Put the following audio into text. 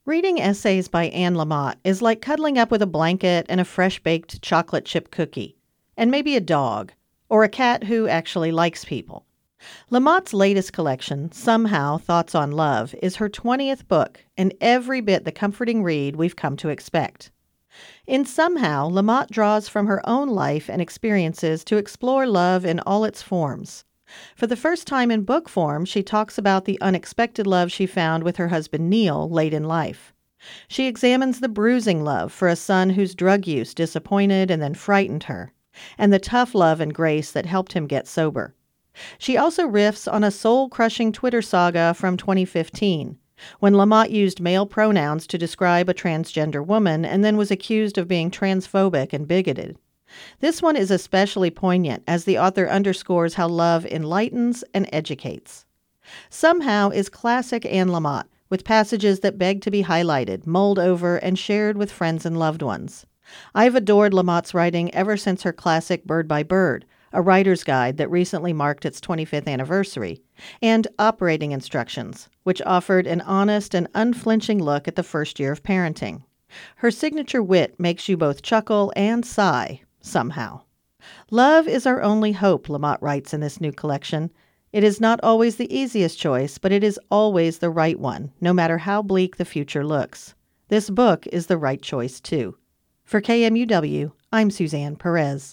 Reading essays by Anne Lamott is like cuddling up with a blanket and a fresh-baked chocolate chip cookie, and maybe a dog, or a cat who actually likes people. Lamott's latest collection, Somehow Thoughts on Love, is her 20th book and every bit the comforting read we've come to expect. In Somehow, Lamott draws from her own life and experiences to explore love in all its forms. For the first time in book form, she talks about the unexpected love she found with her husband Neil late in life. She examines the bruising love for a son whose drug use disappointed and then frightened her, and the tough love and grace that helped him get sober. She also riffs on a soul-crushing Twitter saga from 2015, when Lamott used male pronouns to describe a transgender woman and then was accused of being transphobic and bigoted. This one is especially poignant as the author underscores how love enlightens and educates. Somehow is classic Anne Lamott, with passages that beg to be highlighted, mulled over, and shared with friends and loved ones. I've adored Lamott's writing ever since her classic Bird by Bird, a writer's guide that recently marked its 25th anniversary, and Operating Instructions, which offered an honest and unflinching look at the first year of parenting. Her signature wit makes you both chuckle and sigh, somehow. Love is our only hope, Lamott writes in this new collection. It is not always the easiest choice, but it is always the right one, no matter how bleak the future looks. This book is the right choice, too. For KMUW, I'm Suzanne Perez.